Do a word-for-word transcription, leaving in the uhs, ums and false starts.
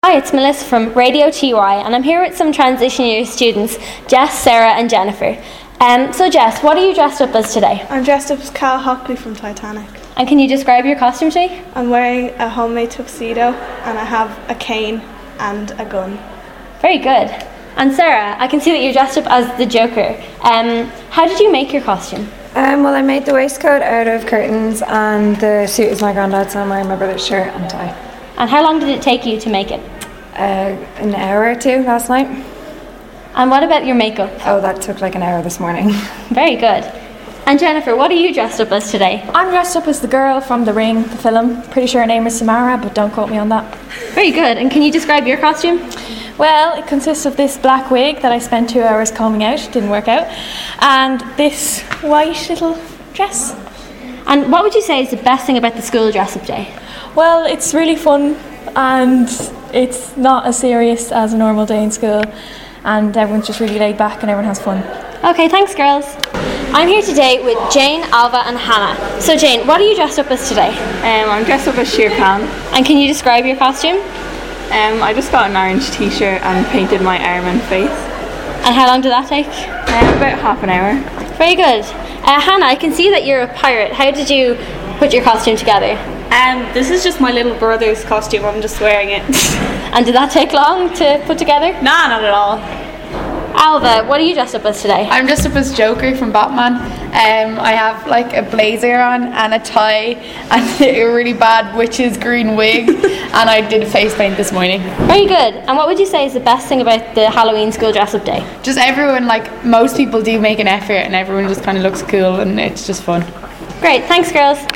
Hi, it's Melissa from Radio T Y, and I'm here with some transition year students, Jess, Sarah and Jennifer. Um, so Jess, what are you dressed up as today? I'm dressed up as Cal Hockley from Titanic. And can you describe your costume to me? I'm wearing a homemade tuxedo and I have a cane and a gun. Very good. And Sarah, I can see that you're dressed up as the Joker. Um, how did you make your costume? Um, well, I made the waistcoat out of curtains and the suit is my granddad's, so I'm wearing my brother's shirt and tie. And how long did it take you to make it? Uh, an hour or two last night. And what about your makeup? Oh, that took like an hour this morning. Very good. And Jennifer, what are you dressed up as today? I'm dressed up as the girl from The Ring, the film. Pretty sure her name is Samara, but don't quote me on that. Very good. And can you describe your costume? Well, it consists of this black wig that I spent two hours combing out, didn't work out, and this white little dress. And what would you say is the best thing about the school dress-up day? Well, it's really fun and it's not as serious as a normal day in school, and everyone's just really laid back and everyone has fun. Okay, thanks girls. I'm here today with Jane, Alva and Hannah. So Jane, what are you dressed up as today? Um, I'm dressed up as Shere Khan. And can you describe your costume? Um, I just got an orange t-shirt and painted my arm and face. And how long did that take? Um, about half an hour. Very good. Uh, Hannah, I can see that you're a pirate. How did you put your costume together? Um, this is just my little brother's costume. I'm just wearing it. And did that take long to put together? Nah, not at all. Alva, what are you dressed up as today? I'm dressed up as Joker from Batman. Um, I have like a blazer on and a tie and a really bad witch's green wig, and I did face paint this morning. Very good. And what would you say is the best thing about the Halloween school dress-up day? Just everyone, like most people do make an effort and everyone just kind of looks cool and it's just fun. Great, thanks girls.